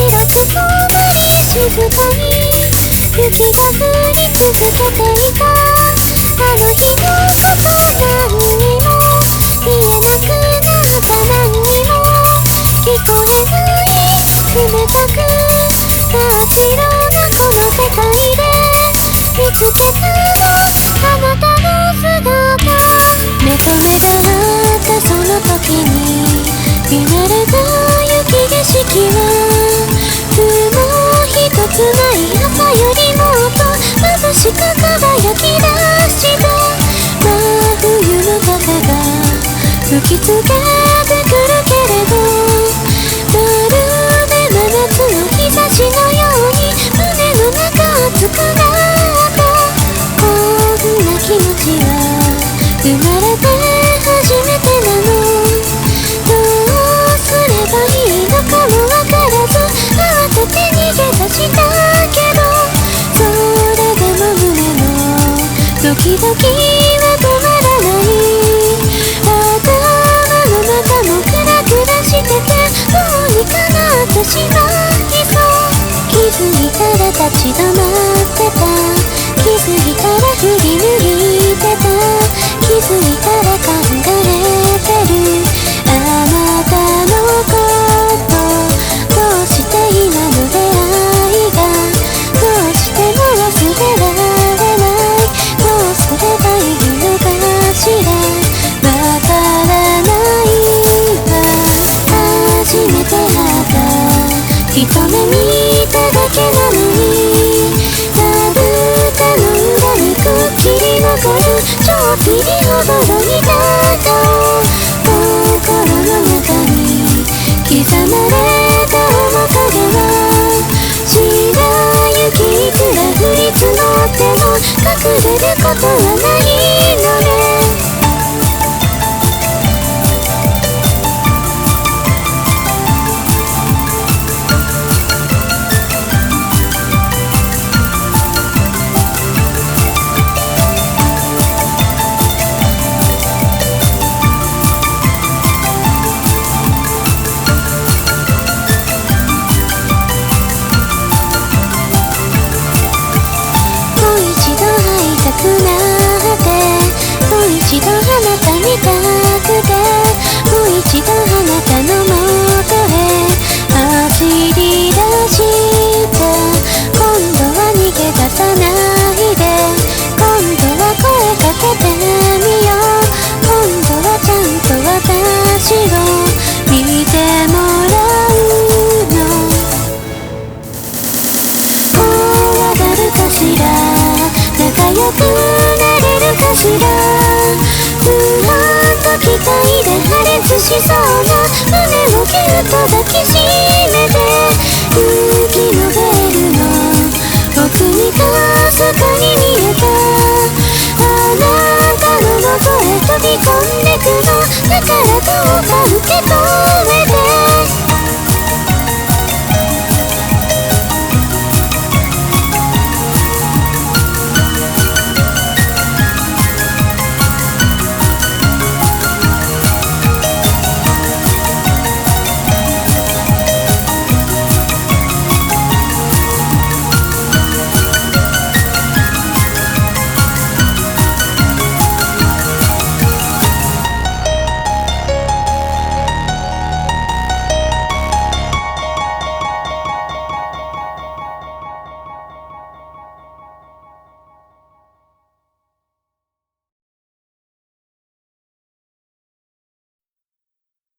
静かに雪が降り続けていた。あの日のこと何にも見えなくなった何にも聞こえない冷たく真っ白なこの世界で見つけたのあなたの姿。目と目が合ったその時に見慣れた雪景色は一つない朝よりもっと眩しく輝き出した真冬の風が吹きつけてくるけれどまるで真夏の日差しのように胸の中熱くなった。こんな気持ちは生まれて初めてなの。どうすればいいのかもわからず慌てて逃げ出したけどそれでも胸のドキドキは止まらない。頭の中もクラクラしててどうにかなってしまいそう。気づいたら立ち止まってた。気づいたら振り向いてた。気づいたら考えてるあなたのことどうして今の出会いがどうしても忘れられないどうすればいいのかしらわからないわ。初めて会った一目見ただけなのにたぶ頼んだにくっきり残るちょっぴり驚いた顔心の中に刻まれた面影は白雪いくら降り積もっても隠れることはないのね。もう一度あなた見たくてもう一度あなたのもとへ走り出して今度は逃げ出さないで今度は声かけてみよう今度はちゃんと私を見てもらうの。怖がるかしら仲良くなれるかしら不安と期待で破裂しそうな胸をぎゅっと抱きしめて雪のベールの奥にかすかに見えたあなたの元へ飛び込んでくのだからどうか受け取